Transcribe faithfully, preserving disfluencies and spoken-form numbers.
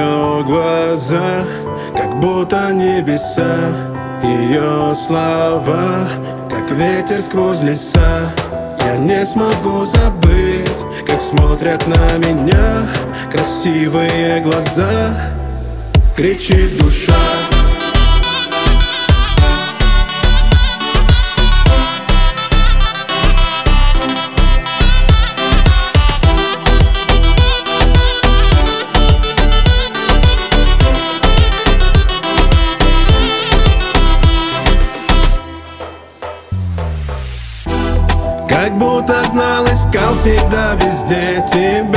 ее глаза, как будто небеса. Ее слова, как ветер сквозь леса. Я не смогу забыть, как смотрят на меня красивые глаза. Кричит душа. Как будто знал, искал всегда везде тебя.